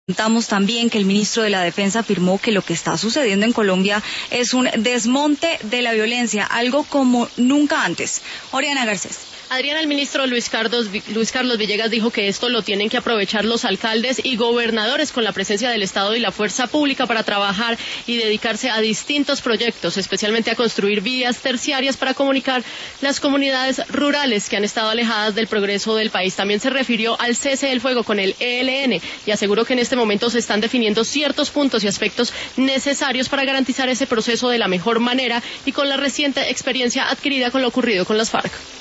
Contamos también que el ministro de la Defensa afirmó que lo que está sucediendo en Colombia es un desmonte de la violencia, algo como nunca antes. Oriana Garcés. Adriana, el ministro Luis Carlos Villegas dijo que esto lo tienen que aprovechar los alcaldes y gobernadores con la presencia del Estado y la fuerza pública para trabajar y dedicarse a distintos proyectos, especialmente a construir vías terciarias para comunicar las comunidades rurales que han estado alejadas del progreso del país. También se refirió al cese del fuego con el ELN y aseguró que en este momento se están definiendo ciertos puntos y aspectos necesarios para garantizar ese proceso de la mejor manera y con la reciente experiencia adquirida con lo ocurrido con las FARC.